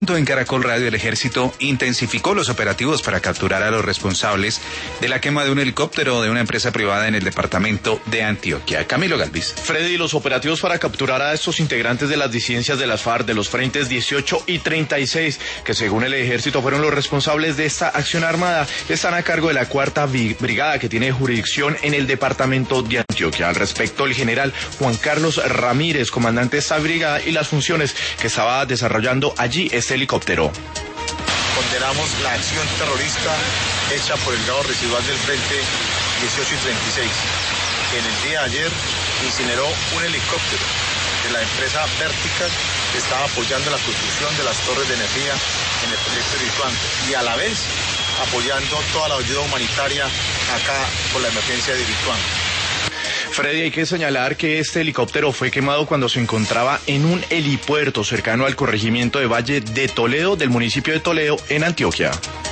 En Caracol Radio, el Ejército intensificó los operativos para capturar a los responsables de la quema de un helicóptero de una empresa privada en el departamento de Antioquia. Camilo Galvis. Freddy, los operativos para capturar a estos integrantes de las disidencias de las FARC de los frentes 18 y 36, que según el Ejército fueron los responsables de esta acción armada, están a cargo de la 4ª Brigada, que tiene jurisdicción en el departamento de Antioquia. Al respecto, el general Juan Carlos Ramírez, comandante de esta brigada, y las funciones que estaba desarrollando allí este helicóptero. Condenamos la acción terrorista hecha por el grado residual del frente 18 y 36, que en el día de ayer incineró un helicóptero de la empresa Vertical, que estaba apoyando la construcción de las torres de energía en el proyecto de Irituango, y a la vez apoyando toda la ayuda humanitaria acá por la emergencia de Irituango. Freddy, hay que señalar que este helicóptero fue quemado cuando se encontraba en un helipuerto cercano al corregimiento de Valle de Toledo, del municipio de Toledo, en Antioquia.